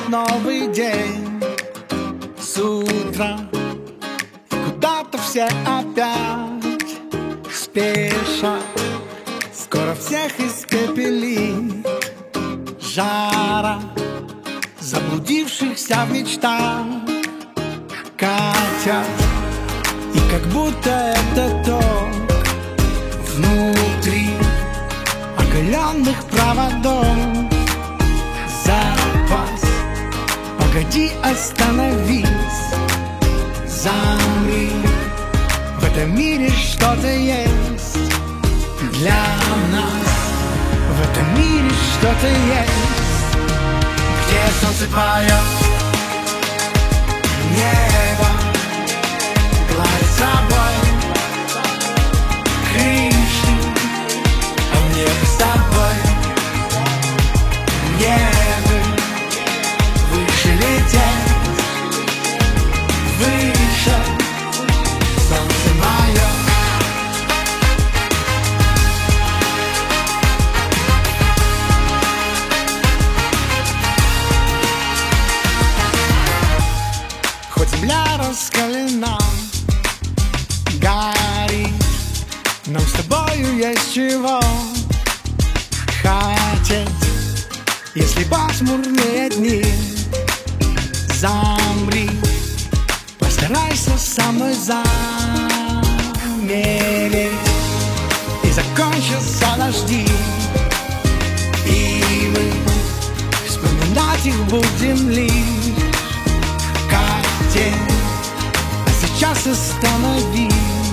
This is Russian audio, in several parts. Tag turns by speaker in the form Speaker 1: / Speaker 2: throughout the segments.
Speaker 1: новый день. С утра куда-то все опять спешат, скоро всех испепелит жара заблудившихся в мечтах. Катят, и как будто это ток внутри оголенных проводов. Запас, погоди, остановись, замри. В этом мире что-то есть для нас. В этом мире что-то есть, где солнце поет, небо гладит собой крыши, а мне бы с тобой, мне бы выше лететь, выше, солнце мое. Хоть земля раскалена, горит, нам с тобою есть чего хотеть. Если пасмурные дни, замри, постарайся со мной замереть. И закончатся дожди, и мы вспоминать их будем лишь как день. А сейчас остановись,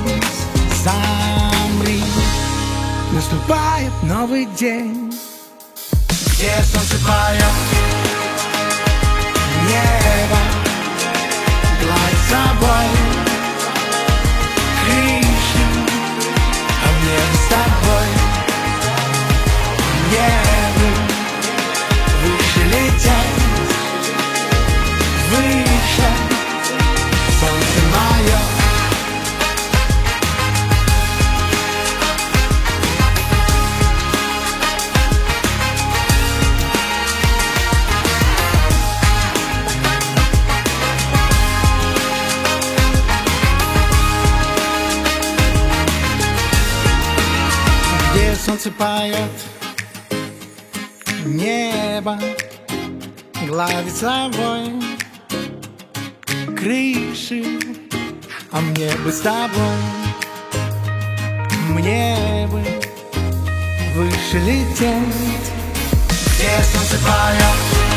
Speaker 1: замри, наступает новый день, где солнце поет, небо гладит собой крыши, а мне бы с тобой, мне бы выше лететь, выше, солнце мое. Где солнце поет, небо гладит собой крыши, а мне бы с тобой, мне бы выше лететь. Где солнце поет,